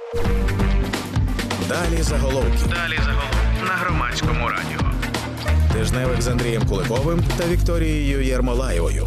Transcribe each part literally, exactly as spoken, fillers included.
Далі заголовки. Далі заголовки на Громадському радіо. Тижневик з Андрієм Куликовим та Вікторією Єрмолаєвою.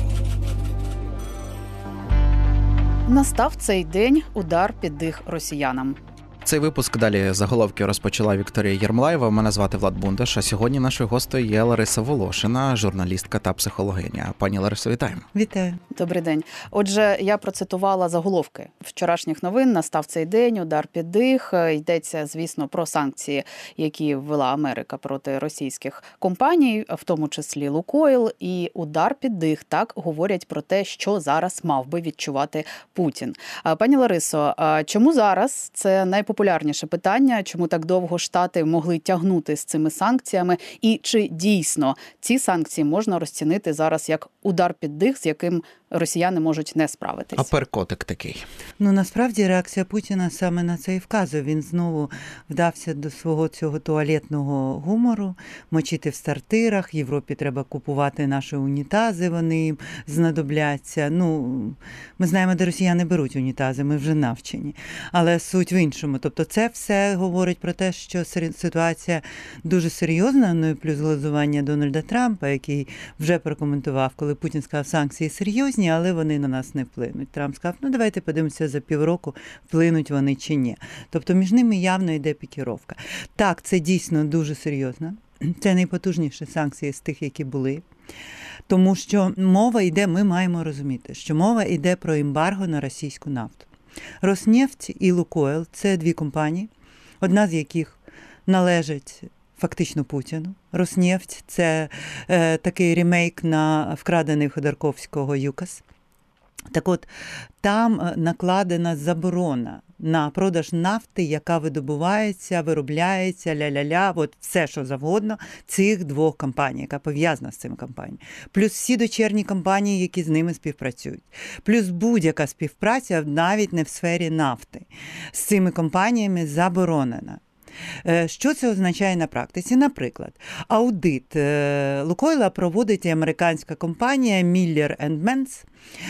Настав цей день, удар під дих росіянам. Цей випуск далі заголовки розпочала Вікторія Єрмолаєва. Мене звати Влад Бундаш, а сьогодні нашою гостею є Лариса Волошина, журналістка та психологиня. Пані Ларисо, вітаємо. Вітаю. Добрий день. Отже, я процитувала заголовки вчорашніх новин. Настав цей день, удар під дих. Йдеться, звісно, про санкції, які ввела Америка проти російських компаній, в тому числі Лукойл. І удар під дих, так, говорять про те, що зараз мав би відчувати Путін. Пані Ларисо, чому зараз це найпопулярніше Популярніше питання, чому так довго Штати могли тягнути з цими санкціями, і чи дійсно ці санкції можна розцінити зараз як удар під дих, з яким росіяни можуть не справитись? А перкотик такий? Ну, насправді, реакція Путіна саме на це і вказує. Він знову вдався до свого цього туалетного гумору, мочити в сортирах, Європі треба купувати наші унітази, вони їм знадобляться. Ну, ми знаємо, де росіяни беруть унітази, ми вже навчені. Але суть в іншому. Тобто це все говорить про те, що ситуація дуже серйозна, ну і плюс глузування Дональда Трампа, який вже прокоментував, коли Путін сказав, санкції серйозні, але вони на нас не вплинуть. Трамп сказав, ну давайте подивимося за півроку, вплинуть вони чи ні. Тобто між ними явно йде пікіровка. Так, це дійсно дуже серйозно. Це найпотужніші санкції з тих, які були. Тому що мова йде, ми маємо розуміти, що мова йде про ембарго на російську нафту. Роснефть і Лукойл – це дві компанії, одна з яких належить фактично Путіну. Роснефть – це е, такий ремейк на вкрадений в Ходорковського ЮКОС. Так от, там накладена заборона на продаж нафти, яка видобувається, виробляється, ля-ля-ля, от все, що завгодно, цих двох компаній, яка пов'язана з цими компаніями. Плюс всі дочірні компанії, які з ними співпрацюють. Плюс будь-яка співпраця, навіть не в сфері нафти, з цими компаніями заборонена. Що це означає на практиці? Наприклад, аудит Лукойла проводить американська компанія Miller енд Mens.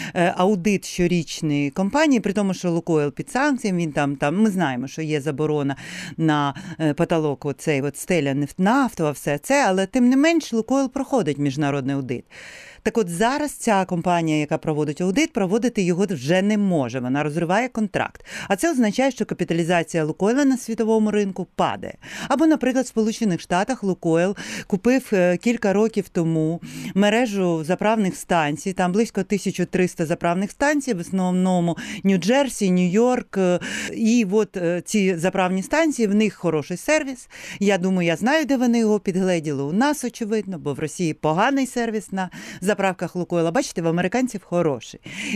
Аудит щорічної компанії, при тому, що Лукойл під санкціями, він там, там, ми знаємо, що є заборона на потолок, оцей от стеля нафтова, все це, але тим не менш Лукойл проходить міжнародний аудит. Так от зараз ця компанія, яка проводить аудит, проводити його вже не може. Вона розриває контракт. А це означає, що капіталізація Лукойла на світовому ринку падає. Або, наприклад, в Сполучених Штатах Лукойл купив кілька років тому мережу заправних станцій, там близько тисяча триста заправних станцій, в основному Нью-Джерсі, Нью-Йорк. І от ці заправні станції, в них хороший сервіс. Я думаю, я знаю, де вони його підгледіли. У нас, очевидно, бо в Росії поганий сервіс на заправках Лукойла. Бачите, в американців хороші.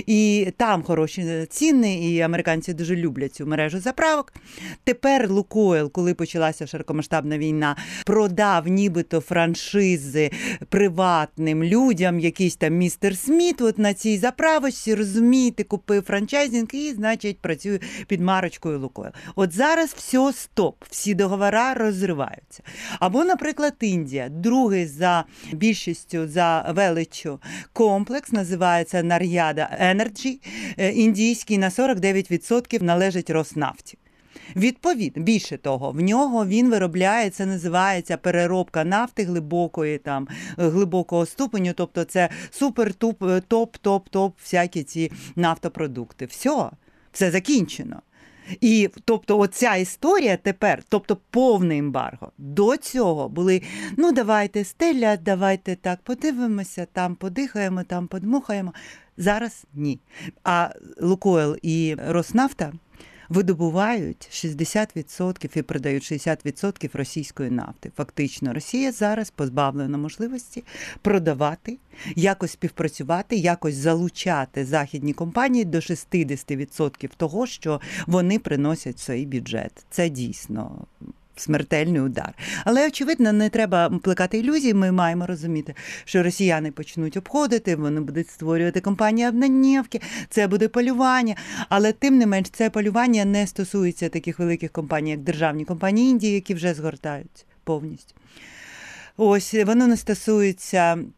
І там хороші ціни, і американці дуже люблять цю мережу заправок. Тепер Лукойл, коли почалася широкомасштабна війна, продав нібито франшизи приватним людям, якийсь там містер Сміт, от на цій заправочці, розумієте, купив франчайзинг і, значить, працює під марочкою Лукойл. От зараз все, стоп, всі договори розриваються. Або, наприклад, Індія, другий за більшістю, за величчю комплекс, називається Нар'яда Енерджі, індійський, на сорок дев'ять відсотків належить Роснафті. Відповідно, більше того, в нього він виробляє, це називається переробка нафти глибокої, там, глибокого ступеню, тобто це супер-топ, топ-топ-топ, всякі ці нафтопродукти. Все, все закінчено. І, тобто, оця історія тепер, тобто, повне ембарго. До цього були, ну, давайте стеля, давайте так подивимося, там подихаємо, там подмухаємо. Зараз ні. А Лукойл і Роснафта видобувають шістдесят відсотків і продають шістдесят відсотків російської нафти. Фактично, Росія зараз позбавлена можливості продавати, якось співпрацювати, якось залучати західні компанії до шістдесят відсотків того, що вони приносять в свій бюджет. Це дійсно смертельний удар. Але, очевидно, не треба плекати ілюзії, ми маємо розуміти, що росіяни почнуть обходити, вони будуть створювати компанії однодневки, це буде полювання, але тим не менш це полювання не стосується таких великих компаній, як державні компанії Індії, які вже згортають повністю. Ось, воно не стосується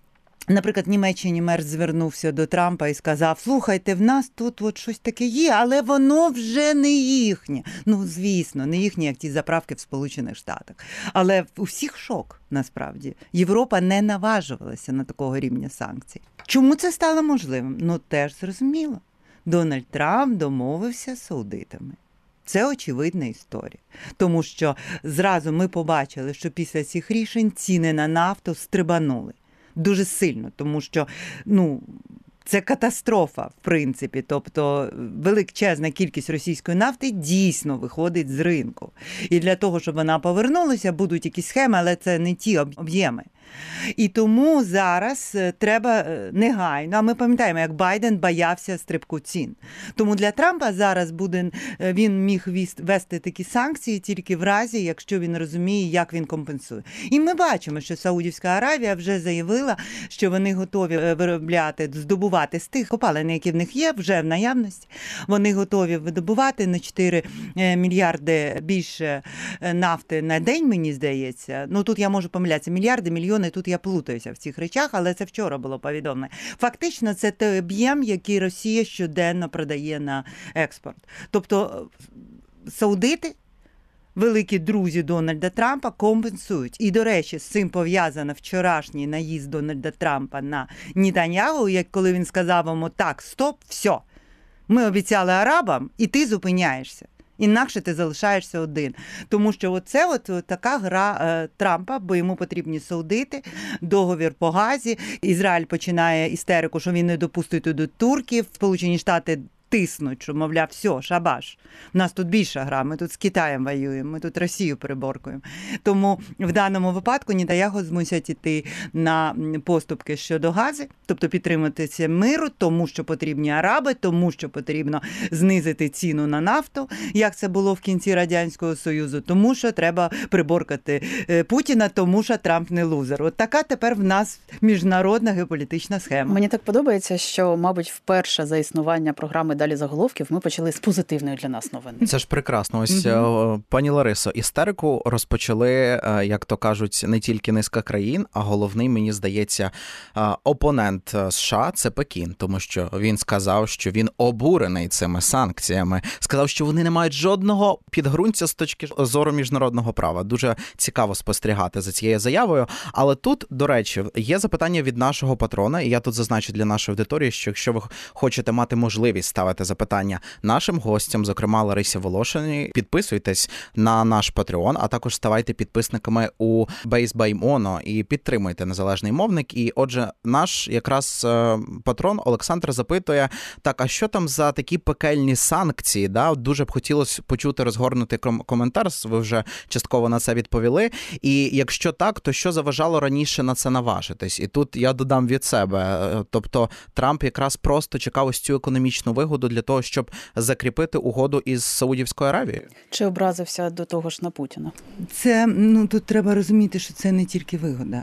Наприклад, в Німеччині мер звернувся до Трампа і сказав: слухайте, в нас тут от щось таке є, але воно вже не їхнє. Ну, звісно, не їхнє, як ті заправки в Сполучених Штатах. Але у всіх шок, насправді. Європа не наважувалася на такого рівня санкцій. Чому це стало можливим? Ну, теж зрозуміло. Дональд Трамп домовився з саудитами. Це очевидна історія. Тому що зразу ми побачили, що після цих рішень ціни на нафту стрибанули. Дуже сильно, тому що, ну, це катастрофа, в принципі. Тобто величезна кількість російської нафти дійсно виходить з ринку. І для того, щоб вона повернулася, будуть якісь схеми, але це не ті об'єми. І тому зараз треба негайно, а ми пам'ятаємо, як Байден боявся стрибку цін. Тому для Трампа зараз буде, він міг вести такі санкції тільки в разі, якщо він розуміє, як він компенсує. І ми бачимо, що Саудівська Аравія вже заявила, що вони готові виробляти, здобувати з тих копалин, які в них є, вже в наявності. Вони готові видобувати на чотири мільярди більше нафти на день, мені здається. Ну, тут я можу помилятися, мільярди, мільйони. Тут я плутаюся в цих речах, але це вчора було повідомлено. Фактично, це той об'єм, який Росія щоденно продає на експорт. Тобто саудити, великі друзі Дональда Трампа, компенсують. І, до речі, з цим пов'язано вчорашній наїзд Дональда Трампа на Нетаньягу, як коли він сказав йому: так, стоп, все, ми обіцяли арабам, і ти зупиняєшся. Інакше ти залишаєшся один. Тому що оце от, от така гра е, Трампа, бо йому потрібні саудити, договір по Газі. Ізраїль починає істерику, що він не допустить туди турків. Сполучені Штати тиснуть, що, мовляв, все, шабаш. У нас тут більша гра, ми тут з Китаєм воюємо, ми тут Росію переборкуємо. Тому в даному випадку Нетаньяху змусять іти на поступки щодо Гази, тобто підтриматися миру, тому що потрібні араби, тому що потрібно знизити ціну на нафту, як це було в кінці Радянського Союзу, тому що треба приборкати Путіна, тому що Трамп не лузер. От така тепер в нас міжнародна геополітична схема. Мені так подобається, що, мабуть, вперше за існування програми «Далі заголовків» ми почали з позитивної для нас новини. Це ж прекрасно. Ось, Угу. пані Ларисо, істерику розпочали, як то кажуть, не тільки низка країн, а головний, мені здається, опонент США – це Пекін, тому що він сказав, що він обурений цими санкціями. Сказав, що вони не мають жодного підґрунтя з точки зору міжнародного права. Дуже цікаво спостерігати за цією заявою. Але тут, до речі, є запитання від нашого патрона, і я тут зазначу для нашої аудиторії, що якщо ви хочете мати можливість ставити запитання нашим гостям, зокрема Ларисі Волошиній, підписуйтесь на наш Patreon, а також ставайте підписниками у Base by Mono і підтримуйте незалежний мовник. І отже, наш якраз патрон Олександр запитує: так, а що там за такі пекельні санкції? Да? Дуже б хотілося почути розгорнутий коментар, ви вже частково на це відповіли. І якщо так, то що заважало раніше на це наважитись? І тут я додам від себе. Тобто Трамп якраз просто чекав ось цю економічну вигоду для того, щоб закріпити угоду із Саудівською Аравією? Чи образився до того ж на Путіна? Це, ну, тут треба розуміти, що це не тільки вигода.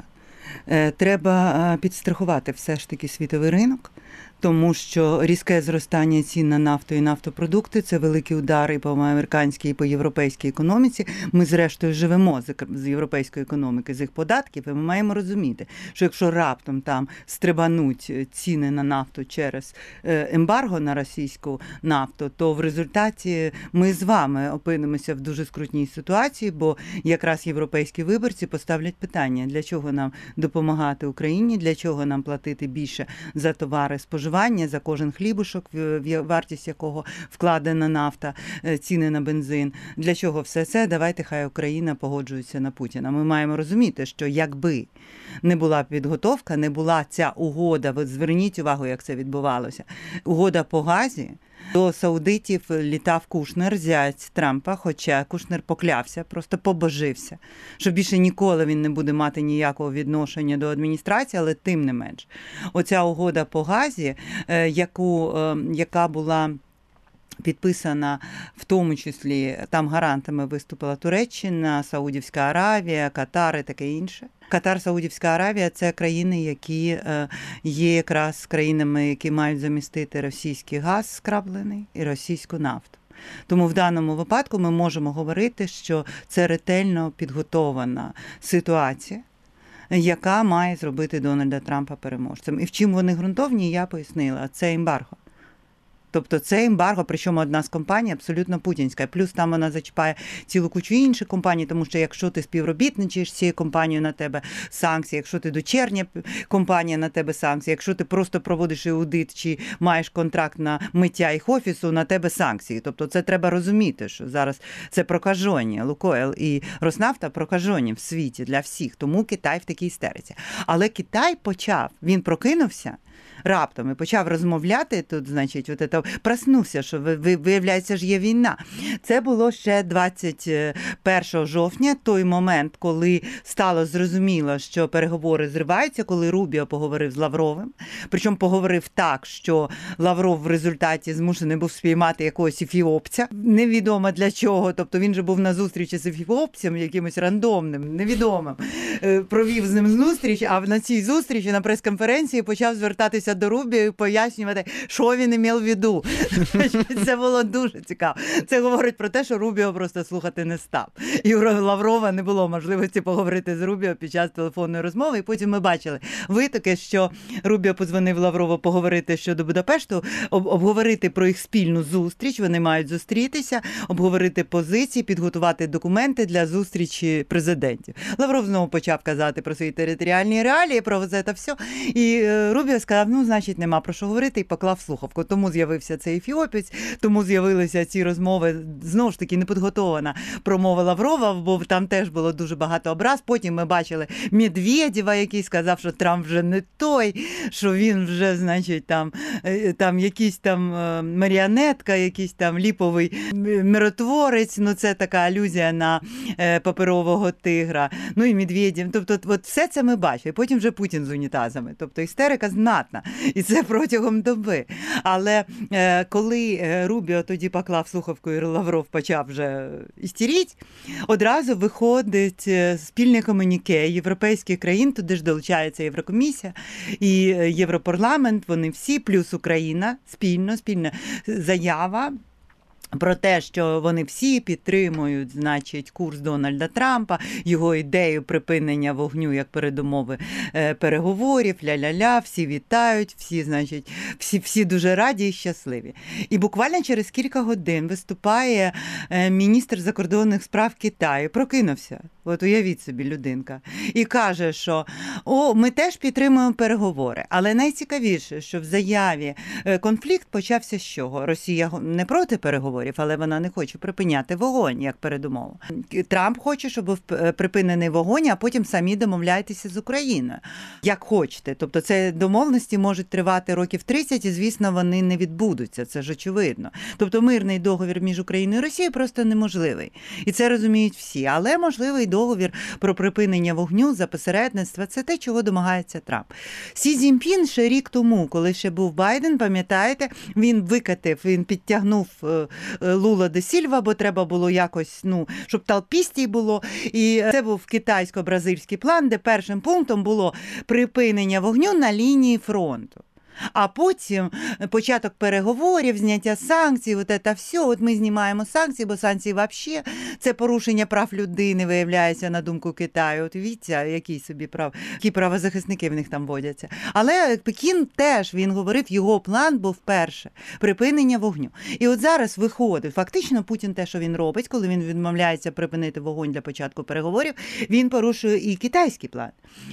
Треба підстрахувати все ж таки світовий ринок, тому що різке зростання цін на нафту і нафтопродукти – це великий удар і по американській, і по європейській економіці. Ми, зрештою, живемо з європейської економіки, з їх податків, і ми маємо розуміти, що якщо раптом там стрибануть ціни на нафту через ембарго на російську нафту, то в результаті ми з вами опинимося в дуже скрутній ситуації, бо якраз європейські виборці поставлять питання, для чого нам допомагати Україні, для чого нам платити більше за товари споживання, за кожен хлібушок, в вартість якого вкладена нафта, ціни на бензин. Для чого все це? Давайте хай Україна погоджується на Путіна. Ми маємо розуміти, що якби не була підготовка, не була ця угода, ви зверніть увагу, як це відбувалося, угода по Газі, до саудитів літав Кушнер, зять Трампа, хоча Кушнер поклявся, просто побожився, що більше ніколи він не буде мати ніякого відношення до адміністрації, але тим не менш. Оця угода по Газі, яку, яка була підписана, в тому числі, там гарантами виступила Туреччина, Саудівська Аравія, Катар і таке інше. Катар, Саудівська Аравія – це країни, які є якраз країнами, які мають замістити російський газ скраплений і російську нафту. Тому в даному випадку ми можемо говорити, що це ретельно підготована ситуація, яка має зробити Дональда Трампа переможцем. І в чим вони ґрунтовні, я пояснила. Це ембарго. Тобто це ембарго, причому одна з компаній абсолютно путінська. Плюс там вона зачіпає цілу кучу інших компаній, тому що якщо ти співробітничаєш з цією компанією, на тебе санкції, якщо ти дочерня компанія, на тебе санкції, якщо ти просто проводиш аудит чи маєш контракт на миття їх офісу, на тебе санкції. Тобто це треба розуміти, що зараз це прокажені. Лукойл і Роснафта прокажені в світі для всіх, тому Китай в такій істериці. Але Китай почав, він прокинувся раптом і почав розмовляти тут, значить, от це, проснувся, що виявляється ж є війна. Це було ще двадцять першого жовтня, той момент, коли стало зрозуміло, що переговори зриваються, коли Рубіо поговорив з Лавровим, причому поговорив так, що Лавров в результаті змушений був спіймати якогось ефіопця, невідомо для чого, тобто він же був на зустрічі з ефіопцем, якимось рандомним, невідомим, провів з ним зустріч, а на цій зустрічі на прес-конференції почав звертатися до Рубіо і пояснювати, що він мав в виду. Це було дуже цікаво. Це говорить про те, що Рубіо просто слухати не став. І у Лаврова не було можливості поговорити з Рубіо під час телефонної розмови. І потім ми бачили витоки, що Рубіо подзвонив Лаврову поговорити щодо Будапешту, обговорити про їх спільну зустріч, вони мають зустрітися, обговорити позиції, підготувати документи для зустрічі президентів. Лавров знову почав казати про свої територіальні реалії, про це та все. І Рубіо сказав, ну, значить, нема про що говорити, і поклав слухавку. Тому з'явився цей ефіопець, тому з'явилися ці розмови, знову ж таки, непідготована промова Лаврова, бо там теж було дуже багато образ. Потім ми бачили Медведєва, який сказав, що Трамп вже не той, що він вже, значить, там, там якийсь там маріонетка, якийсь там ліповий миротворець, ну це така алюзія на паперового тигра. Ну і Медведєв. Тобто, от все це ми бачили. Потім вже Путін з унітазами. Тобто істерика знатна. І це протягом доби. Але е, коли Рубіо тоді поклав слухавку і Лавров почав вже істеріть, одразу виходить спільне комюніке європейських країн, туди ж долучається Єврокомісія і Європарламент, вони всі, плюс Україна, спільно, спільна заява про те, що вони всі підтримують, значить, курс Дональда Трампа, його ідею припинення вогню як передумови переговорів, ля-ля-ля, всі вітають, всі, значить, всі, всі дуже раді і щасливі. І буквально через кілька годин виступає міністр закордонних справ Китаю, прокинувся, от уявіть собі, людинка, і каже, що о, ми теж підтримуємо переговори, але найцікавіше, що в заяві конфлікт почався з чого? Росія не проти переговорів, але вона не хоче припиняти вогонь, як передумову. Трамп хоче, щоб був припинений вогонь, а потім самі домовляйтеся з Україною. Як хочете. Тобто це домовленості можуть тривати років тридцять, і, звісно, вони не відбудуться. Це ж очевидно. Тобто мирний договір між Україною і Росією просто неможливий. І це розуміють всі. Але можливий договір про припинення вогню за посередництва – це те, чого домагається Трамп. Сі Цзіньпін ще рік тому, коли ще був Байден, пам'ятаєте, він викатив, він підтягнув Лула де Сільва, бо треба було якось, ну, щоб талпістій було. І це був китайсько-бразильський план, де першим пунктом було припинення вогню на лінії фронту. А потім початок переговорів, зняття санкцій, от це все, от ми знімаємо санкції, бо санкції взагалі це порушення прав людини, виявляється, на думку Китаю. От віця, які собі прав, які правозахисники в них там водяться. Але Пекін теж, він говорив, його план був перше – припинення вогню. І от зараз виходить, фактично Путін те, що він робить, коли він відмовляється припинити вогонь для початку переговорів, він порушує і китайський план.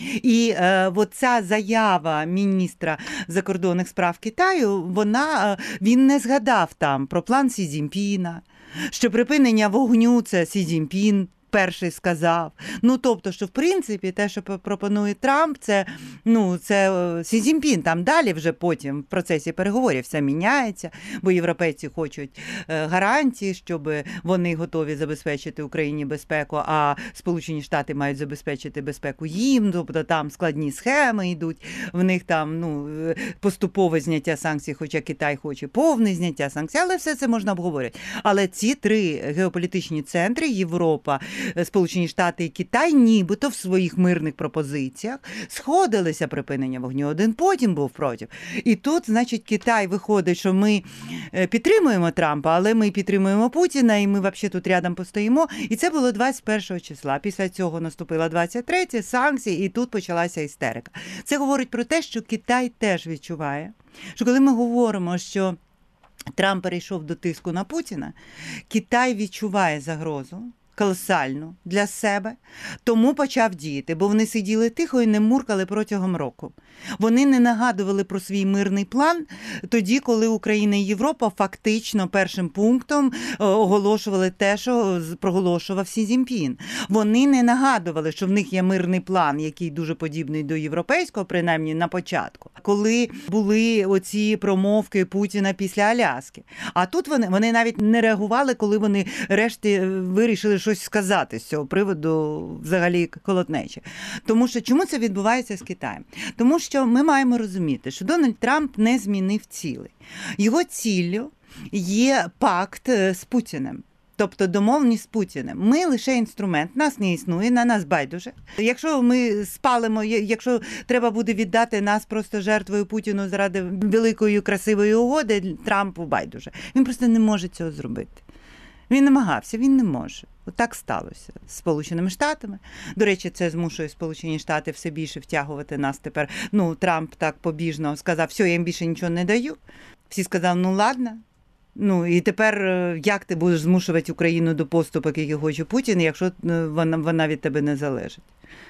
І е, от ця заява міністра закордонних справ Китаю, вона, він не згадав там про план Сі Цзіньпіна, що припинення вогню – це Сі Цзіньпін перший сказав. Ну, тобто, що в принципі те, що пропонує Трамп, це, ну, це Сі Цзіньпін. Там далі вже потім в процесі переговорів все міняється, бо європейці хочуть гарантії, щоб вони готові забезпечити Україні безпеку, а Сполучені Штати мають забезпечити безпеку їм, тобто там складні схеми йдуть, в них там, ну, поступове зняття санкцій, хоча Китай хоче повне зняття санкцій, але все це можна обговорити. Але ці три геополітичні центри, Європа, Сполучені Штати і Китай нібито в своїх мирних пропозиціях сходилися припинення вогню. Один потім був проти. І тут, значить, Китай виходить, що ми підтримуємо Трампа, але ми підтримуємо Путіна, і ми взагалі тут рядом постоїмо. І це було двадцять першого числа. Після цього наступила двадцять третє, санкції, і тут почалася істерика. Це говорить про те, що Китай теж відчуває, що коли ми говоримо, що Трамп перейшов до тиску на Путіна, Китай відчуває загрозу колосальну для себе, тому почав діяти, бо вони сиділи тихо і не муркали протягом року. Вони не нагадували про свій мирний план тоді, коли Україна і Європа фактично першим пунктом оголошували те, що проголошував Сі Цзіньпін. Вони не нагадували, що в них є мирний план, який дуже подібний до європейського, принаймні на початку, коли були оці промовки Путіна після Аляски. А тут вони, вони навіть не реагували, коли вони решті вирішили щось сказати з цього приводу взагалі колотнечі. Тому що чому це відбувається з Китаєм? Тому що ми маємо розуміти, що Дональд Трамп не змінив цілей. Його ціллю є пакт з Путіним. Тобто домовленість з Путіним. Ми лише інструмент, нас не існує, на нас байдуже. Якщо ми спалимо, якщо треба буде віддати нас просто жертвою Путіну заради великої красивої угоди, Трампу байдуже. Він просто не може цього зробити. Він намагався, він не може. Отак сталося з Сполученими Штатами. До речі, це змушує Сполучені Штати все більше втягувати нас тепер. Ну, Трамп так побіжно сказав, все, я їм більше нічого не даю. Всі сказали, ну ладно. Ну, і тепер як ти будеш змушувати Україну до поступок, які хоче Путін, якщо вона, вона від тебе не залежить?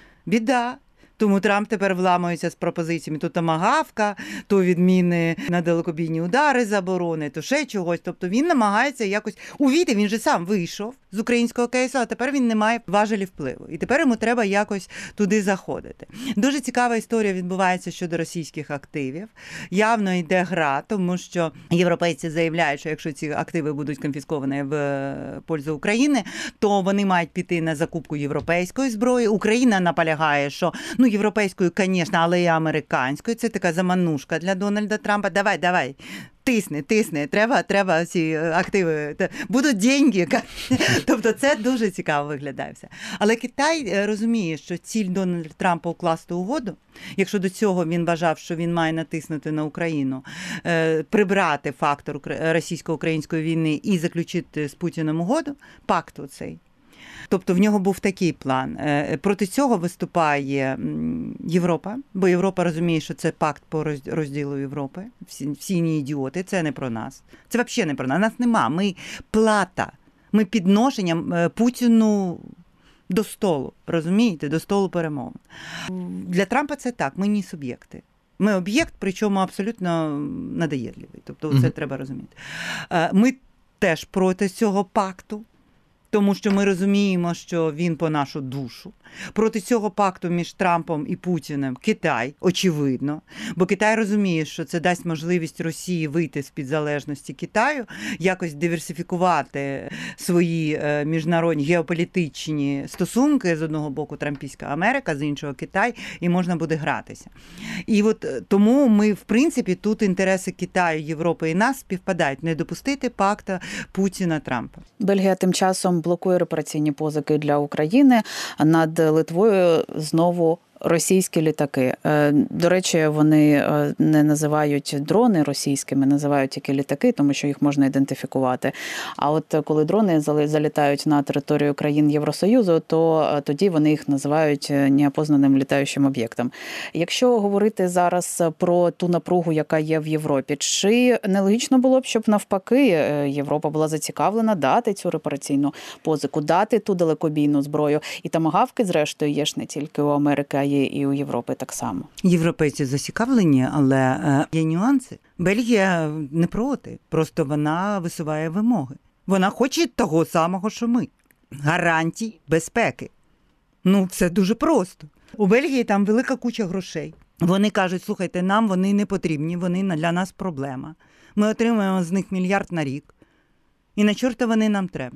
Біда. Тому Трамп тепер вламується з пропозиціями то томагавка, то відміни на далекобійні удари заборони, то ще чогось. Тобто він намагається якось увійти, він же сам вийшов з українського кейсу, а тепер він не має важелі впливу. І тепер йому треба якось туди заходити. Дуже цікава історія відбувається щодо російських активів. Явно йде гра, тому що європейці заявляють, що якщо ці активи будуть конфісковані в пользу України, то вони мають піти на закупку європейської зброї. Україна наполягає, що ну, європейською, звісно, але і американською. Це така заманушка для Дональда Трампа. Давай, давай, тисни, тисни, треба, треба ці активи. Будуть деньги. Тобто це дуже цікаво виглядає все. Але Китай розуміє, що ціль Дональда Трампа укласти угоду, якщо до цього він вважав, що він має натиснути на Україну, прибрати фактор російсько-української війни і заключити з Путіним угоду, пакт оцей. Тобто в нього був такий план. Проти цього виступає Європа, бо Європа розуміє, що це пакт по розділу Європи. Всі, всі не ідіоти, це не про нас. Це взагалі не про нас. Нас нема. Ми плата. Ми підношенням Путіну до столу, розумієте? До столу перемовин. Для Трампа це так, ми не суб'єкти. Ми об'єкт, причому абсолютно надоєдливий. Тобто це mm-hmm. треба розуміти. Ми теж проти цього пакту. Тому що ми розуміємо, що він по нашу душу. Проти цього пакту між Трампом і Путіним Китай, очевидно. Бо Китай розуміє, що це дасть можливість Росії вийти з-під залежності Китаю, якось диверсифікувати свої міжнародні геополітичні стосунки. З одного боку Трампійська Америка, з іншого Китай, і можна буде гратися. І от тому ми, в принципі, тут інтереси Китаю, Європи і нас співпадають. Не допустити пакта Путіна-Трампа. Бельгія тим часом блокує репараційні позики для України. Над Литвою знову російські літаки. До речі, вони не називають дрони російськими, називають тільки літаки, тому що їх можна ідентифікувати. А от коли дрони залітають на територію країн Євросоюзу, то тоді вони їх називають неопознаним літаючим об'єктом. Якщо говорити зараз про ту напругу, яка є в Європі, чи нелогічно було б, щоб навпаки Європа була зацікавлена дати цю репараційну позику, дати ту далекобійну зброю? І томагавки, зрештою, є ж не тільки у Америки, а є і у Європи так само. Європейці зацікавлені, але є нюанси. Бельгія не проти, просто вона висуває вимоги. Вона хоче того самого, що ми. Гарантій безпеки. Ну, це дуже просто. У Бельгії там велика куча грошей. Вони кажуть, слухайте, нам вони не потрібні, вони для нас проблема. Ми отримуємо з них мільярд на рік. І на чорта вони нам треба.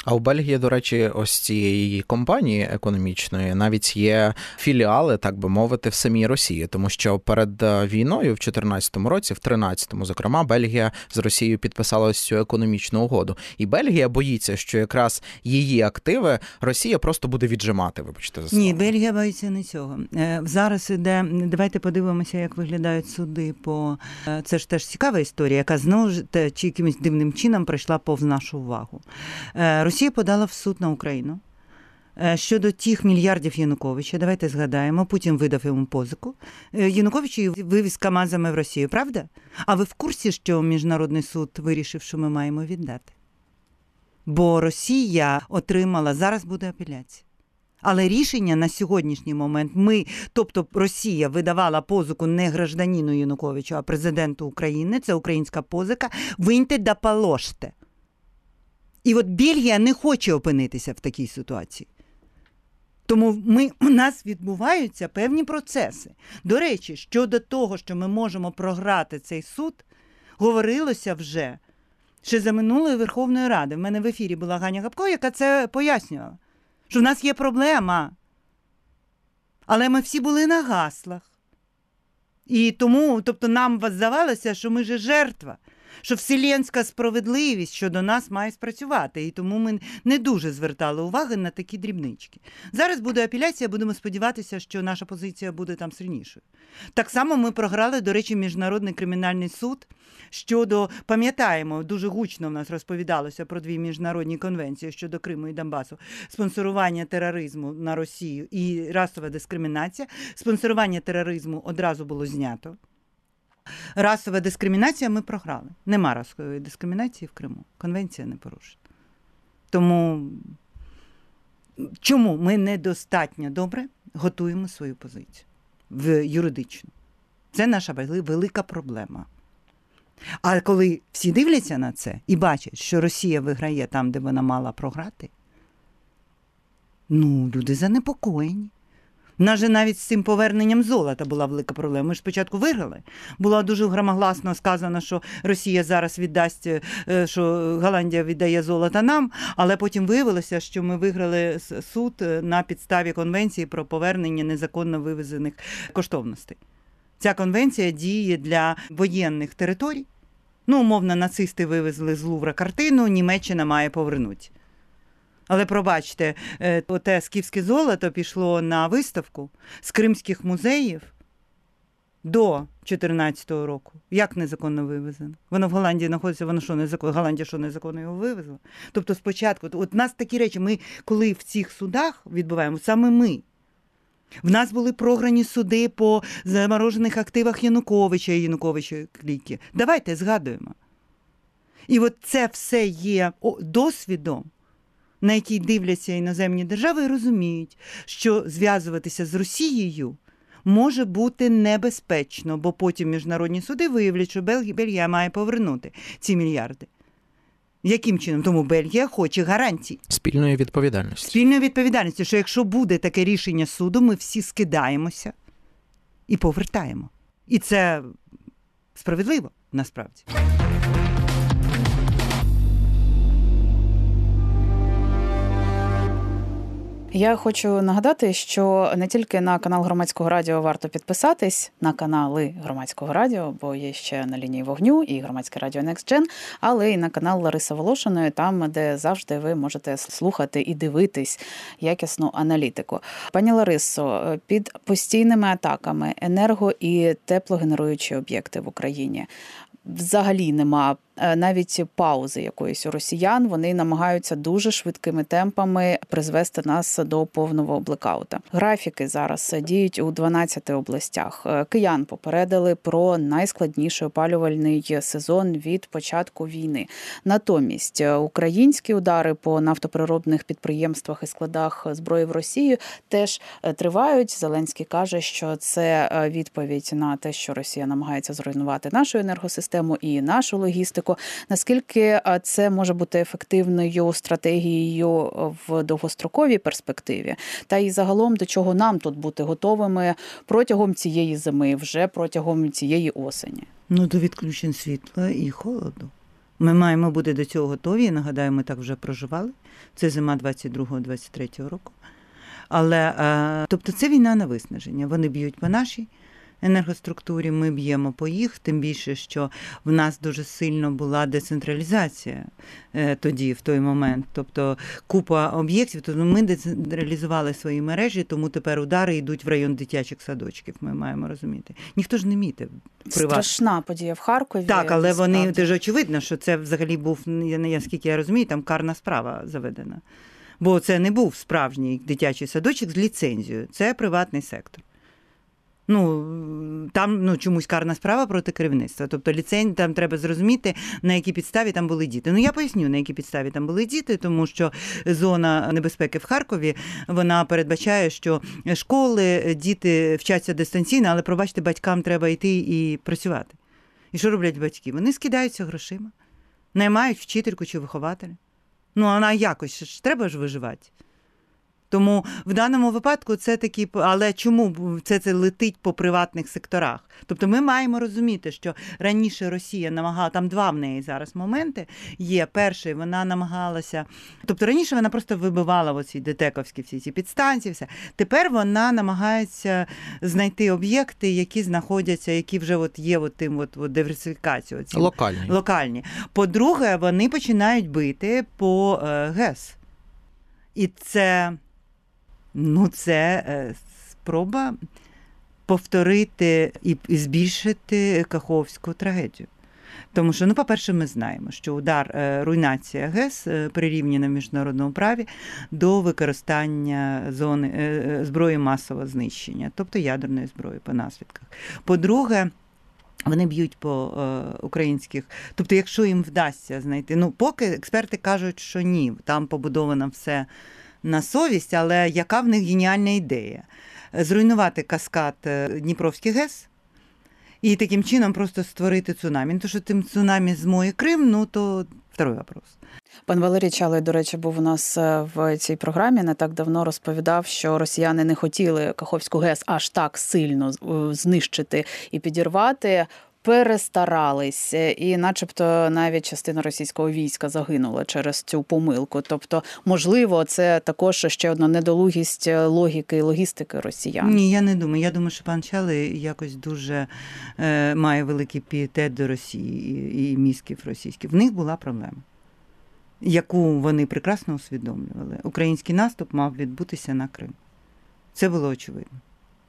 А у Бельгії, до речі, ось цієї компанії економічної навіть є філіали, так би мовити, в самій Росії, тому що перед війною в чотирнадцятому році, в тринадцятому, зокрема, Бельгія з Росією підписала ось цю економічну угоду. І Бельгія боїться, що якраз її активи Росія просто буде віджимати, вибачте за слово. Ні, Бельгія боїться не цього. Зараз іде, давайте подивимося, як виглядають суди по... Це ж теж цікава історія, яка знову ж чи якимось дивним чином прийшла повз нашу увагу. Росія подала в суд на Україну щодо тих мільярдів Януковича. Давайте згадаємо, Путін видав йому позику. Янукович її вивіз КАМАЗами в Росію, правда? А ви в курсі, що Міжнародний суд вирішив, що ми маємо віддати? Бо Росія отримала, зараз буде апеляція. Але рішення на сьогоднішній момент ми, тобто Росія видавала позику не гражданину Януковичу, а президенту України, це українська позика, виньте да положте. І от Бельгія не хоче опинитися в такій ситуації. Тому ми, у нас відбуваються певні процеси. До речі, щодо того, що ми можемо програти цей суд, говорилося вже ще за минулої Верховної Ради. В мене в ефірі була Ганя Гапко, яка це пояснювала. Що в нас є проблема. Але ми всі були на гаслах. І тому, тобто нам здавалося, що ми же жертва. Що вселенська справедливість щодо нас має спрацювати. І тому ми не дуже звертали уваги на такі дрібнички. Зараз буде апеляція, будемо сподіватися, що наша позиція буде там сильнішою. Так само ми програли, до речі, Міжнародний кримінальний суд щодо, пам'ятаємо, дуже гучно в нас розповідалося про дві міжнародні конвенції щодо Криму і Донбасу. Спонсорування тероризму на Росію і расова дискримінація. Спонсорування тероризму одразу було знято. Расова дискримінація ми програли. Нема расової дискримінації в Криму. Конвенція не порушена. Тому чому ми недостатньо добре готуємо свою позицію в юридичну? Це наша велика проблема. А коли всі дивляться на це і бачать, що Росія виграє там, де вона мала програти, ну, люди занепокоєні. У нас же навіть з цим поверненням золота була велика проблема. Ми ж спочатку виграли. Було дуже громогласно сказано, що Росія зараз віддасть, що Голландія віддає золото нам, але потім виявилося, що ми виграли суд на підставі конвенції про повернення незаконно вивезених коштовностей. Ця конвенція діє для воєнних територій. Ну, умовно, нацисти вивезли з Лувра картину, Німеччина має повернути. Але, пробачте, оте скіфське золото пішло на виставку з кримських музеїв до чотирнадцятого року. Як незаконно вивезено? Воно в Голландії знаходиться, воно що, незаконно? Голландія що, незаконно його вивезла? Тобто спочатку, от у нас такі речі, ми коли в цих судах відбуваємо, саме ми. В нас були програні суди по заморожених активах Януковича і Януковича кліки. Давайте згадуємо. І от це все є досвідом, на який дивляться іноземні держави і розуміють, що зв'язуватися з Росією може бути небезпечно, бо потім міжнародні суди виявлять, що Бельгія має повернути ці мільярди. Яким чином? Тому Бельгія хоче гарантій. Спільної відповідальності. Спільної відповідальності, що якщо буде таке рішення суду, ми всі скидаємося і повертаємо. І це справедливо, насправді. Я хочу нагадати, що не тільки на канал Громадського радіо варто підписатись, на канали Громадського радіо, бо є ще на лінії вогню і Громадське радіо NextGen, але й на канал Лариси Волошиної, там, де завжди ви можете слухати і дивитись якісну аналітику. Пані Ларисо, під постійними атаками енерго- і теплогенеруючі об'єкти в Україні взагалі нема навіть паузи якоїсь у росіян. Вони намагаються дуже швидкими темпами призвести нас до повного блекаута. Графіки зараз діють у дванадцяти областях. Киян попередили про найскладніший опалювальний сезон від початку війни. Натомість українські удари по нафтопереробних підприємствах і складах зброї в Росію теж тривають. Зеленський каже, що це відповідь на те, що Росія намагається зруйнувати нашу енергосистему і нашу логістику. Наскільки це може бути ефективною стратегією в довгостроковій перспективі? Та і загалом, до чого нам тут бути готовими протягом цієї зими, вже протягом цієї осені? Ну, до відключень світла і холоду. Ми маємо бути до цього готові. Я нагадаю, ми так вже проживали. Це зима двадцять другого - двадцять третього року. Але, тобто, це війна на виснаження. Вони б'ють по нашій енергоструктурі, ми б'ємо по їх, тим більше, що в нас дуже сильно була децентралізація тоді, в той момент. Тобто купа об'єктів, тобто ми децентралізували свої мережі, тому тепер удари йдуть в район дитячих садочків, ми маємо розуміти. Ніхто ж не міти. Приват. Страшна подія в Харкові. Так, але справді. вони, це ж очевидно, що це взагалі був, я скільки я розумію, там карна справа заведена. Бо це не був справжній дитячий садочок з ліцензією, це приватний сектор. Ну, там ну, чомусь карна справа проти керівництва. Тобто ліцензія, там треба зрозуміти, на якій підставі там були діти. Ну, я поясню, на якій підставі там були діти, тому що зона небезпеки в Харкові, вона передбачає, що школи, діти вчаться дистанційно, але, пробачте, батькам треба йти і працювати. І що роблять батьки? Вони скидаються грошима, наймають вчительку чи вихователя. Ну, вона якось ж треба ж виживати. Тому в даному випадку це такі, але чому це, це летить по приватних секторах? Тобто ми маємо розуміти, що раніше Росія намагала, там два в неї зараз моменти є. Перший, вона намагалася, тобто раніше вона просто вибивала оці детековські всі ці підстанції, все. Тепер вона намагається знайти об'єкти, які знаходяться, які вже от є от тим от, от диверсифікацією. Локальні. Локальні. По-друге, вони починають бити по е, ГЕС. І це... Ну, це спроба повторити і збільшити Каховську трагедію. Тому що, ну, по-перше, ми знаємо, що удар, руйнація ГЕС прирівняна в міжнародному праві до використання зони зброї масового знищення, тобто ядерної зброї по наслідках. По-друге, вони б'ють по е, українських, тобто якщо їм вдасться знайти, ну, поки експерти кажуть, що ні, там побудовано все на совість, але яка в них геніальна ідея? Зруйнувати каскад Дніпровський ГЕС і таким чином просто створити цунамі. Ну, то, що тим цунамі змоє Крим, ну, то второй вопрос. Пан Валерій Чалий, до речі, був у нас в цій програмі, не так давно розповідав, що росіяни не хотіли Каховську ГЕС аж так сильно знищити і підірвати, перестарались, і начебто навіть частина російського війська загинула через цю помилку. Тобто, можливо, це також ще одна недолугість логіки і логістики росіян. Ні, я не думаю. Я думаю, що пан Чалий якось дуже е, має великий пієтет до Росії і, і мізків російських. В них була проблема, яку вони прекрасно усвідомлювали. Український наступ мав відбутися на Крим. Це було очевидно.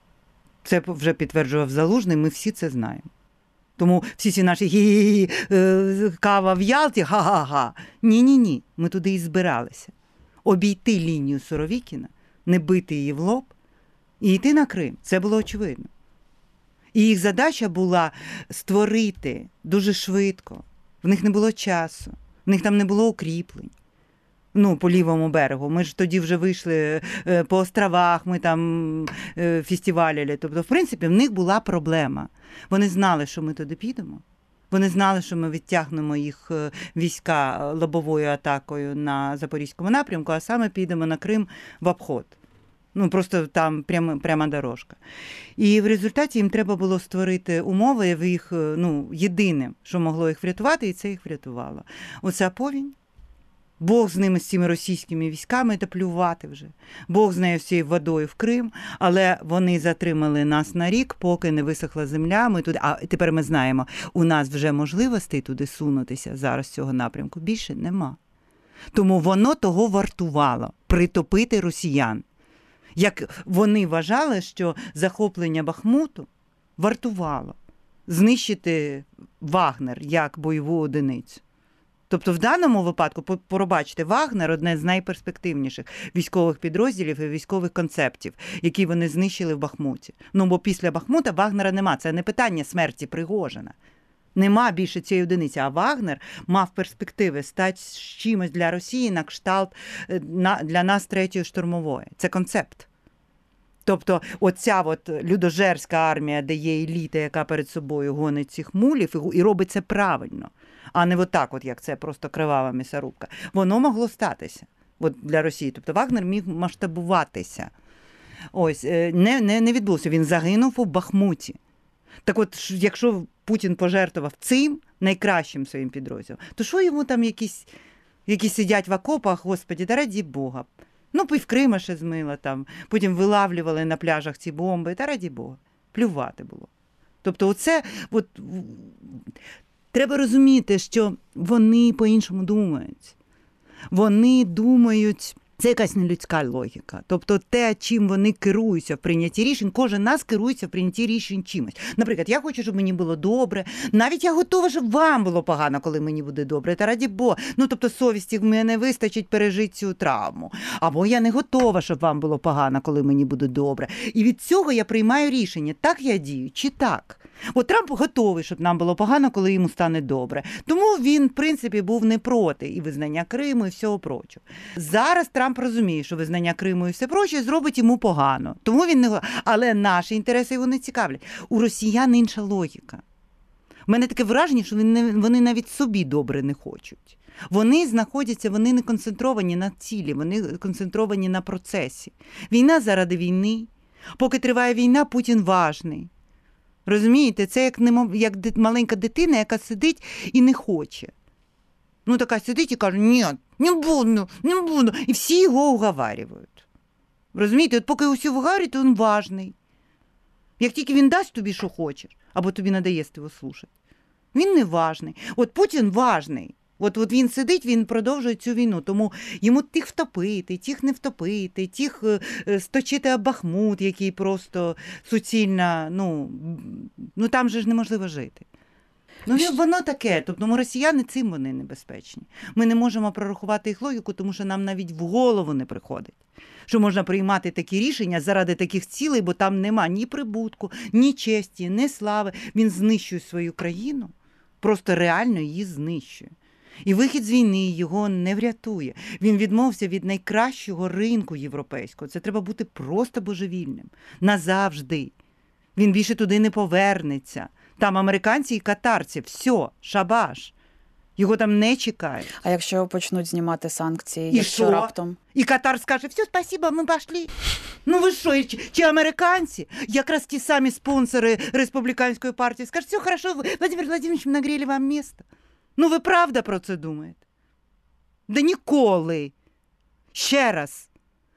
Це вже підтверджував Залужний, ми всі це знаємо. Тому всі ці наші гі-гі-гі, кава в Ялті, га-га-га. Ні-ні-ні, ми туди і збиралися. Обійти лінію Суровікіна, не бити її в лоб і йти на Крим. Це було очевидно. І їх задача була створити дуже швидко. В них не було часу, в них там не було укріплень. Ну, по лівому берегу. Ми ж тоді вже вийшли по островах, ми там фестивалили. Тобто, в принципі, в них була проблема. Вони знали, що ми туди підемо. Вони знали, що ми відтягнемо їх війська лобовою атакою на Запорізькому напрямку, а саме підемо на Крим в обход. Ну, просто там прямо, пряма дорожка. І в результаті їм треба було створити умови, в їх, ну, єдине, що могло їх врятувати, і це їх врятувало. Оця повінь. Бог з ними, з цими російськими військами, та плювати вже. Бог з нею, з цією водою в Крим, але вони затримали нас на рік, поки не висохла земля. Ми туди... А тепер ми знаємо, у нас вже можливостей туди сунутися зараз цього напрямку більше нема. Тому воно того вартувало – притопити росіян. Як вони вважали, що захоплення Бахмуту вартувало знищити Вагнер як бойову одиницю. Тобто в даному випадку, пробачте, Вагнер – одне з найперспективніших військових підрозділів і військових концептів, які вони знищили в Бахмуті. Ну, бо після Бахмута Вагнера нема. Це не питання смерті Пригожина. Нема більше цієї одиниці. А Вагнер мав перспективи стати чимось для Росії на кшталт для нас третьої штурмової. Це концепт. Тобто оця от людожерська армія, де є еліта, яка перед собою гонить цих мулів і робить це правильно, а не отак, от, як це просто кривава м'ясорубка. Воно могло статися от для Росії. Тобто Вагнер міг масштабуватися. Ось, не, не, не відбулося. Він загинув у Бахмуті. Так от, якщо Путін пожертвував цим найкращим своїм підрозділом, то що йому там якісь, які сидять в окопах, господі, да раді Бога. Ну, півкрима ще змила там, потім вилавлювали на пляжах ці бомби, та раді Бога. Плювати було. Тобто оце, от, треба розуміти, що вони по-іншому думають. Вони думають, це якась нелюдська логіка. Тобто те, чим вони керуються в прийнятті рішень, кожен нас керується в прийнятті рішень чимось. Наприклад, я хочу, щоб мені було добре. Навіть я готова, щоб вам було погано, коли мені буде добре. Та раді Бога. Ну, тобто совісті в мене вистачить пережити цю травму. Або я не готова, щоб вам було погано, коли мені буде добре. І від цього я приймаю рішення, так я дію чи так. От Трамп готовий, щоб нам було погано, коли йому стане добре. Тому він, в принципі, був не проти і визнання Криму, і всього прочого. Зараз Трамп розуміє, що визнання Криму і все проче зробить йому погано. Тому він не... Але наші інтереси його не цікавлять. У росіян інша логіка. У мене таке враження, що вони навіть собі добре не хочуть. Вони знаходяться, вони не концентровані на цілі, вони концентровані на процесі. Війна заради війни. Поки триває війна, Путін важний. Розумієте, це як, не, як маленька дитина, яка сидить і не хоче. Ну, така сидить і каже, ні, не буду, не буду. І всі його уговарюють. Розумієте, от поки усі уговарюють, то він важний. Як тільки він дасть тобі, що хочеш, або тобі надоїсть його слухати, він не важний. От Путін важний. От, от він сидить, він продовжує цю війну, тому йому тих втопити, тих не втопити, тих е, сточити об Бахмут, який просто суцільно, ну, ну там же ж неможливо жити. Ну, воно таке, тобто ми росіяни цим вони небезпечні. Ми не можемо прорахувати їх логіку, тому що нам навіть в голову не приходить, що можна приймати такі рішення заради таких цілей, бо там нема ні прибутку, ні честі, ні слави. Він знищує свою країну, просто реально її знищує. І вихід з війни його не врятує. Він відмовився від найкращого ринку європейського. Це треба бути просто божевільним. Назавжди. Він більше туди не повернеться. Там американці і катарці. Все, шабаш. Його там не чекають. А якщо почнуть знімати санкції, і якщо що? раптом? І Катар скаже, все, спасибо, ми пішли. Ну ви що, чи, чи американці? Якраз ті самі спонсори республіканської партії скажуть, все, хорошо, Владимир Владимирович, ми нагріли вам місце. Ну ви правда про це думаєте? Да ніколи. Ще раз.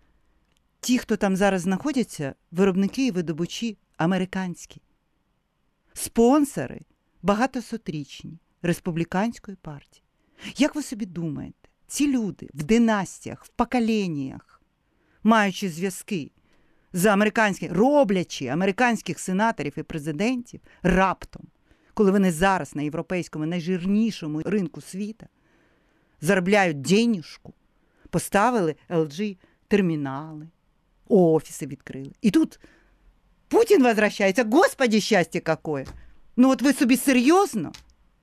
Ті, хто там зараз знаходяться, виробники і видобучі американські. Спонсори багатосотрічні республіканської партії. Як ви собі думаєте, ці люди в династіях, в поколіннях, маючи зв'язки з американськими, роблячи американських сенаторів і президентів, раптом, коли вони зараз на європейському найжирнішому ринку світа заробляють денежку, поставили ел джі термінали, офіси відкрили. І тут Путін возвращається. Господи, щастя какое! Ну от ви собі серйозно?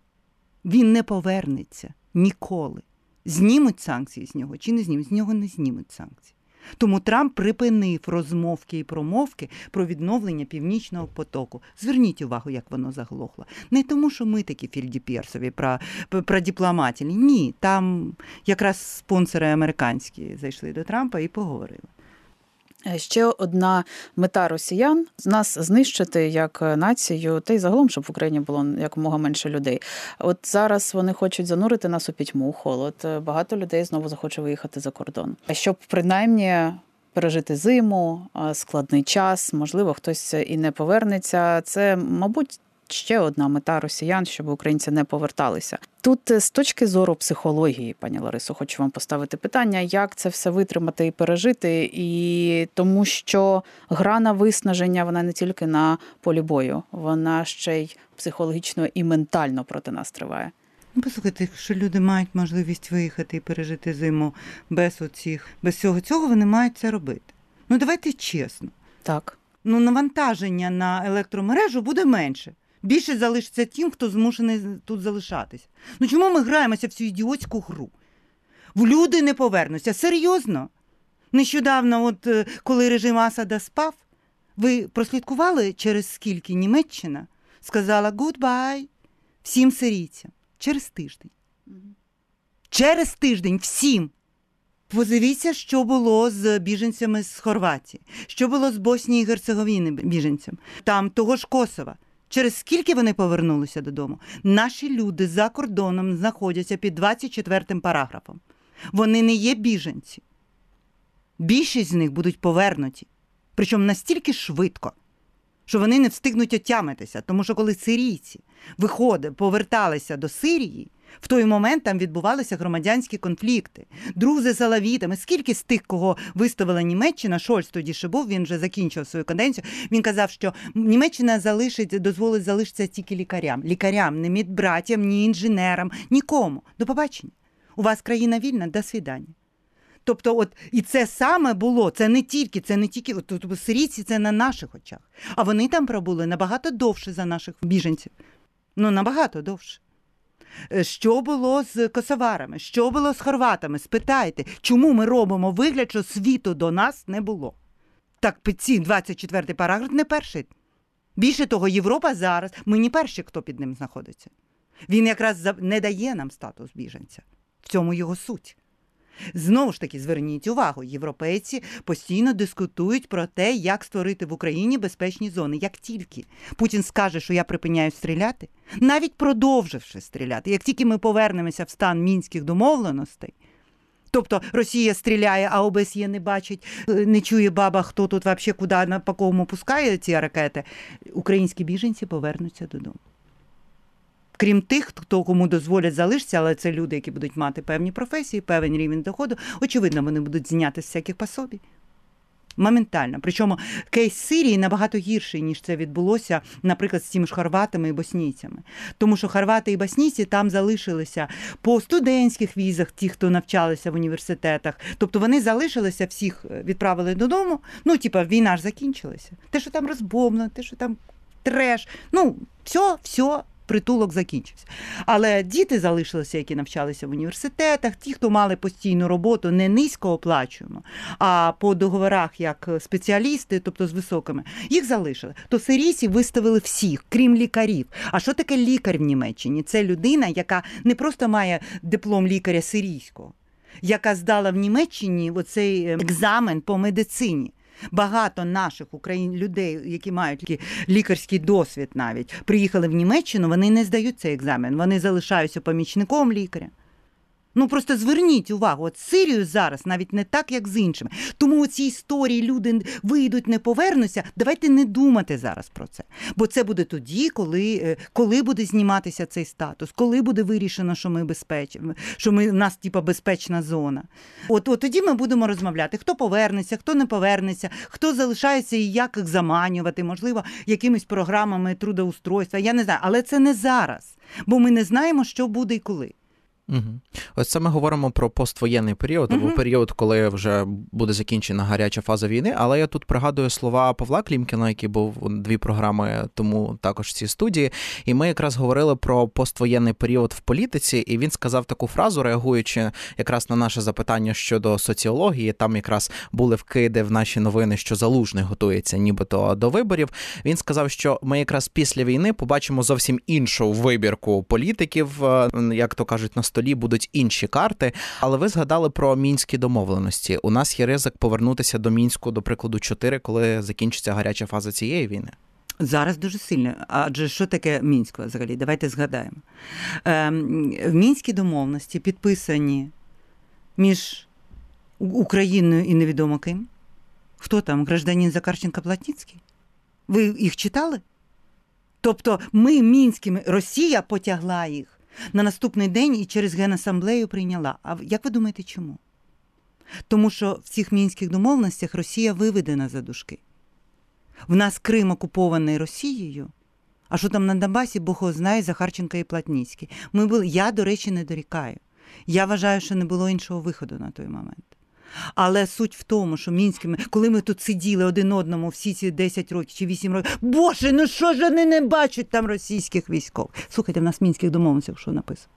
Він не повернеться ніколи. Знімуть санкції з нього чи не знімуть? З нього не знімуть санкції. Тому Трамп припинив розмовки і промовки про відновлення Північного потоку. Зверніть увагу, як воно заглохло. Не тому, що ми такі фільдіперсові, про, про дипломатії. Ні, там якраз спонсори американські зайшли до Трампа і поговорили. Ще одна мета росіян – нас знищити як націю, та й загалом, щоб в Україні було якомога менше людей. От зараз вони хочуть занурити нас у пітьму, холод. Багато людей знову захоче виїхати за кордон. Щоб принаймні пережити зиму, складний час, можливо, хтось і не повернеться. Це, мабуть, ще одна мета росіян, щоб українці не поверталися. Тут з точки зору психології, пані Ларисо, хочу вам поставити питання, як це все витримати і пережити, і тому що гра на виснаження, вона не тільки на полі бою, вона ще й психологічно і ментально проти нас триває. Ну, послухайте, якщо люди мають можливість виїхати і пережити зиму без оцих, без всього цього, вони мають це робити. Ну, давайте чесно. Так. Ну, навантаження на електромережу буде менше. Більше залишиться тим, хто змушений тут залишатися. Ну чому ми граємося в цю ідіотську гру? Люди не повернуться. Серйозно? Нещодавно, от коли режим Асада спав, ви прослідкували, через скільки Німеччина сказала «goodbye» всім сирійцям? Через тиждень. Через тиждень всім. Подивіться, що було з біженцями з Хорватії, що було з Боснії і Герцеговини біженцям, там того ж Косова. Через скільки вони повернулися додому? Наші люди за кордоном знаходяться під двадцять четвертим параграфом. Вони не є біженці. Більшість з них будуть повернуті. Причому настільки швидко, що вони не встигнуть отямитися. Тому що коли сирійці виходили, поверталися до Сирії, в той момент там відбувалися громадянські конфлікти. Друзі з алавітами. Скільки з тих, кого виставила Німеччина, Шольц тоді ще був, він вже закінчив свою каденцію, він казав, що Німеччина залишить, дозволить залишитися тільки лікарям. Лікарям, не медбратям, ні інженерам, нікому. До побачення. У вас країна вільна, до свидання. Тобто, от, і це саме було, це не тільки, це не тільки, от, тобто, сирійці це на наших очах. А вони там пробули набагато довше за наших біженців. Ну, набагато довше. Що було з косоварами? Що було з хорватами? Спитайте, чому ми робимо вигляд, що світу до нас не було? Так, під ці двадцять четвертий параграф не перший. Більше того, Європа зараз, ми не перші, хто під ним знаходиться. Він якраз не дає нам статус біженця. В цьому його суть. Знову ж таки, зверніть увагу, європейці постійно дискутують про те, як створити в Україні безпечні зони. Як тільки Путін скаже, що я припиняю стріляти, навіть продовживши стріляти, як тільки ми повернемося в стан Мінських домовленостей, тобто Росія стріляє, а ОБСЄ не бачить, не чує баба, хто тут взагалі куди, по кому пускає ці ракети, українські біженці повернуться додому. Крім тих, хто кому дозволять залишитися, але це люди, які будуть мати певні професії, певний рівень доходу, очевидно, вони будуть зняти з всяких пособій. Моментально. Причому кейс Сирії набагато гірший, ніж це відбулося, наприклад, з тими ж хорватами і боснійцями. Тому що хорвати і боснійці там залишилися по студентських візах, ті, хто навчалися в університетах. Тобто вони залишилися, всіх відправили додому. Ну, типа, війна ж закінчилася. Те, що там розбомблено, те, що там треш. Ну, все, все. Притулок закінчився. Але діти залишилися, які навчалися в університетах, ті, хто мали постійну роботу, не низько оплачуємо, а по договорах як спеціалісти, тобто з високими, їх залишили. То сирійців виставили всіх, крім лікарів. А що таке лікар в Німеччині? Це людина, яка не просто має диплом лікаря сирійського, яка здала в Німеччині оцей екзамен по медицині. Багато наших україн людей, які мають лікарський досвід навіть, приїхали в Німеччину, вони не здають цей екзамен, вони залишаються помічником лікаря. Ну, просто зверніть увагу, от Сирію зараз навіть не так, як з іншими. Тому у цій історії люди вийдуть, не повернуться, давайте не думати зараз про це. Бо це буде тоді, коли, коли буде зніматися цей статус, коли буде вирішено, що ми безпечні, що ми, у нас типа безпечна зона. От, от тоді ми будемо розмовляти, хто повернеться, хто не повернеться, хто залишається і як їх заманювати, можливо, якимись програмами трудоустройства, я не знаю. Але це не зараз, бо ми не знаємо, що буде і коли. Угу. Ось це ми говоримо про поствоєнний період, або угу. період, коли вже буде закінчена гаряча фаза війни, але я тут пригадую слова Павла Клімкіна, який був дві програми тому також в цій студії, і ми якраз говорили про поствоєнний період в політиці, і він сказав таку фразу, реагуючи якраз на наше запитання щодо соціології, там якраз були вкиди в наші новини, що Залужний готується нібито до виборів. Він сказав, що ми якраз після війни побачимо зовсім іншу вибірку політиків, як то кажуть, на столі будуть інші карти, але ви згадали про мінські домовленості. У нас є ризик повернутися до Мінську, до прикладу, чотири, коли закінчиться гаряча фаза цієї війни. Зараз дуже сильно. Адже що таке Мінськ взагалі? Давайте згадаємо. В Мінські домовленості підписані між Україною і невідомо ким. Хто там? Гражданин Захарченко-Плотницький? Ви їх читали? Тобто ми мінськими, Росія потягла їх на наступний день і через Генасамблею прийняла. А як ви думаєте, чому? Тому що в цих мінських домовленостях Росія виведена за дужки. В нас Крим окупований Росією, а що там на Донбасі, Бог його знає, Захарченко і Плотницький. Ми були, я, до речі, не дорікаю. Я вважаю, що не було іншого виходу на той момент. Але суть в тому, що мінськими, коли ми тут сиділи один одному всі ці десять років чи вісім років, боже, ну що ж вони не бачать там російських військових? Слухайте, в нас в мінських домовленостях що написано?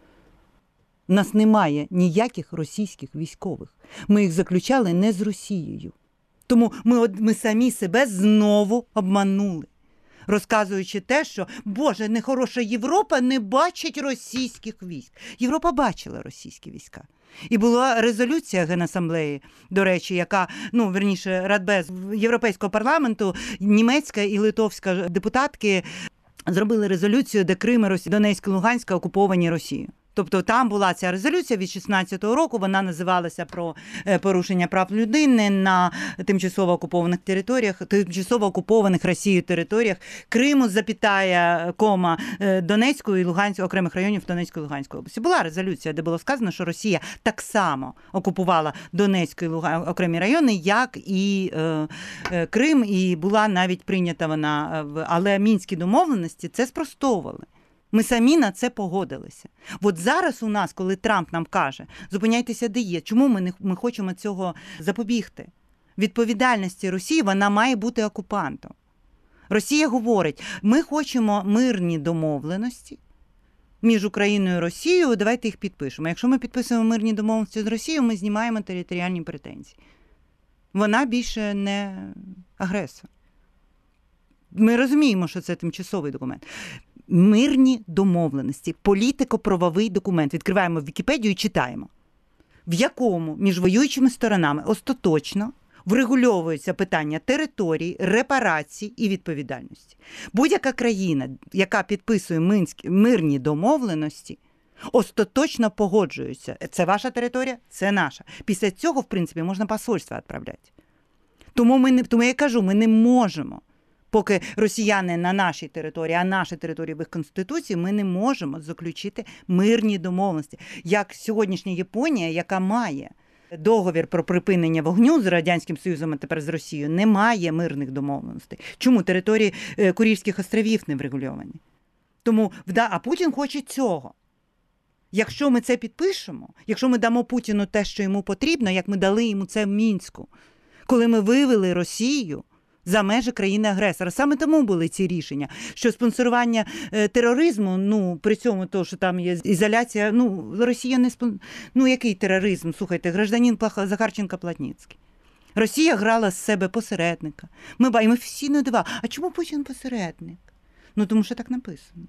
У нас немає ніяких російських військових. Ми їх заключали не з Росією. Тому ми, ми самі себе знову обманули, розказуючи те, що, боже, нехороша Європа не бачить російських військ. Європа бачила російські війська. І була резолюція Генасамблеї, до речі, яка, ну, верніше, Радбез Європейського парламенту, німецька і литовська депутатки зробили резолюцію, де Крим і Росія, Донецьк і Луганськ окуповані Росією. Тобто там була ця резолюція від шістнадцятого року, вона називалася про порушення прав людини на тимчасово окупованих територіях, тимчасово окупованих Росією територіях Криму, запітає, кома, Донецької і Луганської, окремих районів Донецької і Луганської області. Була резолюція, де було сказано, що Росія так само окупувала Донецьку і Луганську окремі райони, як і е, е, Крим, і була навіть прийнята вона, але Мінські домовленості це спростовували. Ми самі на це погодилися. От зараз у нас, коли Трамп нам каже, зупиняйтеся де є, чому ми, не, ми хочемо цього запобігти? Відповідальності Росії, вона має бути окупантом. Росія говорить, ми хочемо мирні домовленості між Україною і Росією, давайте їх підпишемо. Якщо ми підписуємо мирні домовленості з Росією, ми знімаємо територіальні претензії. Вона більше не агресор. Ми розуміємо, що це тимчасовий документ. Мирні домовленості, політико-правовий документ. Відкриваємо Вікіпедію і читаємо, в якому між воюючими сторонами остаточно врегульовуються питання територій, репарацій і відповідальності. Будь-яка країна, яка підписує минські, мирні домовленості, остаточно погоджується. Це ваша територія, це наша. Після цього, в принципі, можна посольство відправляти. Тому, ми не, тому я кажу, ми не можемо. Поки росіяни на нашій території, а наші території в їх Конституції, ми не можемо заключити мирні домовленості. Як сьогоднішня Японія, яка має договір про припинення вогню з Радянським Союзом, а тепер з Росією, не має мирних домовленостей. Чому? Території Курильських островів не врегульовані. Тому, а Путін хоче цього. Якщо ми це підпишемо, якщо ми дамо Путіну те, що йому потрібно, як ми дали йому це в Мінську, коли ми вивели Росію за межі країни-агресора. Саме тому були ці рішення, що спонсорування е, тероризму, ну, при цьому то, що там є ізоляція, ну, Росія не спон... Ну, який тероризм? Слухайте, гражданин Захарченко-Платніцький. Росія грала з себе посередника. Ми бачимо, всі не дива. А чому Путін посередник? Ну, тому що так написано.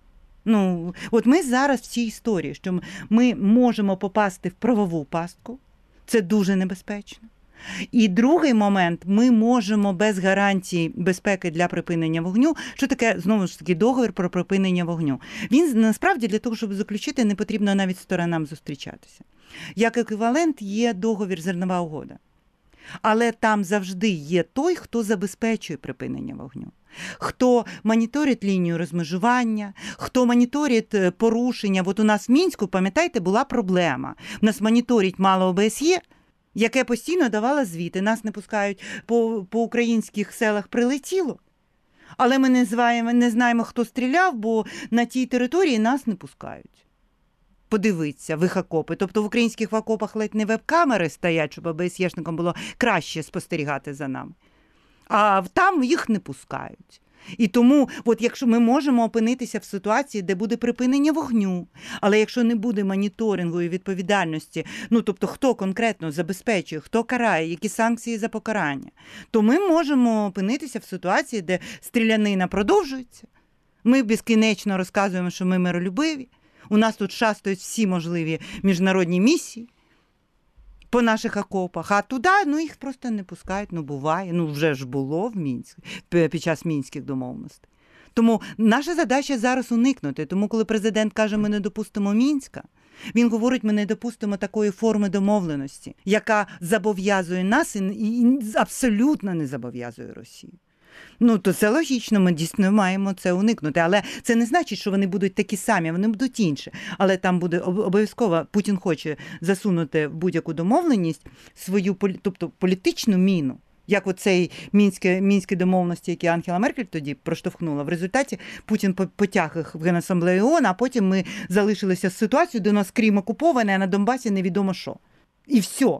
Ну, от ми зараз в цій історії, що ми можемо попасти в правову пастку. Це дуже небезпечно. І другий момент, ми можемо без гарантії безпеки для припинення вогню, що таке, знову ж таки, договір про припинення вогню. Він, насправді, для того, щоб заключити, не потрібно навіть сторонам зустрічатися. Як еквівалент є договір зернова угода. Але там завжди є той, хто забезпечує припинення вогню. Хто моніторить лінію розмежування, хто моніторить порушення. От у нас в Мінську, пам'ятаєте, була проблема. У нас моніторить мало О Б С Є, яке постійно давало звіти. Нас не пускають по, по українських селах прилетіло. Але ми не знаємо, не знаємо, хто стріляв, бо на тій території нас не пускають. Подивитися в їх окопи. Тобто в українських окопах ледь не веб-камери стоять, щоб О Б С Єшникам було краще спостерігати за нами. А там їх не пускають. І тому, от якщо ми можемо опинитися в ситуації, де буде припинення вогню, але якщо не буде моніторингу і відповідальності, ну, тобто хто конкретно забезпечує, хто карає, які санкції за покарання, то ми можемо опинитися в ситуації, де стрілянина продовжується. Ми безкінечно розказуємо, що ми миролюбиві, у нас тут шастають всі можливі міжнародні місії по наших окопах, а туди, ну, їх просто не пускають, ну, буває, ну, вже ж було в Мінську, під час мінських домовленостей. Тому наша задача зараз уникнути, тому коли президент каже, ми не допустимо Мінська, він говорить, ми не допустимо такої форми домовленості, яка зобов'язує нас і, і абсолютно не зобов'язує Росію. Ну, то це логічно, ми дійсно маємо це уникнути. Але це не значить, що вони будуть такі самі, вони будуть інші. Але там буде обов'язково, Путін хоче засунути в будь-яку домовленість свою, тобто політичну міну. Як оцей мінські, мінські домовленості, які Ангела Меркель тоді проштовхнула. В результаті Путін потяг їх в Генасамблею ООН, а потім ми залишилися з ситуацією, де у нас Крим окупований, а на Донбасі невідомо що. І все.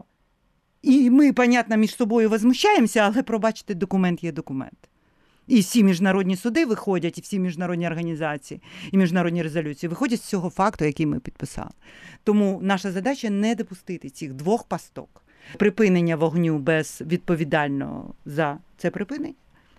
І ми, понятно, між собою возмущаємося, але, пробачте, документ є документ. І всі міжнародні суди виходять, і всі міжнародні організації, і міжнародні резолюції виходять з цього факту, який ми підписали. Тому наша задача не допустити цих двох пасток. Припинення вогню без відповідального за це припинення.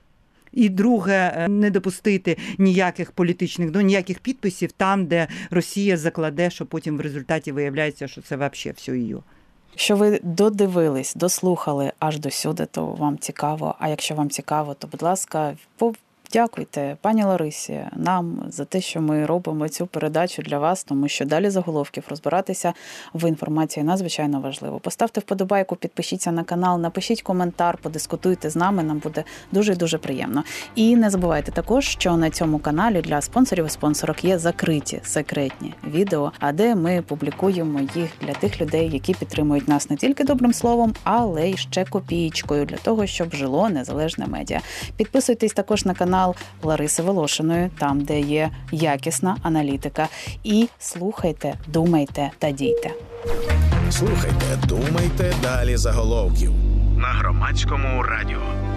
І друге, не допустити ніяких політичних, до ніяких підписів там, де Росія закладе, що потім в результаті виявляється, що це взагалі все її. Якщо ви додивились, дослухали аж до сюди, то вам цікаво. А якщо вам цікаво, то, будь ласка, Дякуйте, пані Ларисі, нам за те, що ми робимо цю передачу для вас, тому що далі заголовків розбиратися в інформації надзвичайно важливо. Поставте вподобайку, підпишіться на канал, напишіть коментар, подискутуйте з нами, нам буде дуже-дуже приємно. І не забувайте також, що на цьому каналі для спонсорів і спонсорок є закриті, секретні відео, а де ми публікуємо їх для тих людей, які підтримують нас не тільки добрим словом, але й ще копієчкою для того, щоб жило незалежне медіа. Підписуйтесь також на канал Лариси Волошиної, там, де є якісна аналітика. І слухайте, думайте та дійте. Слухайте, думайте, далі заголовків. На Громадському радіо.